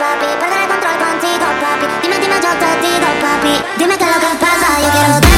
papi. Perder el control contigo, papi. Dime, dime, yo te digo, papi. Dime qué es lo que pasa, yo quiero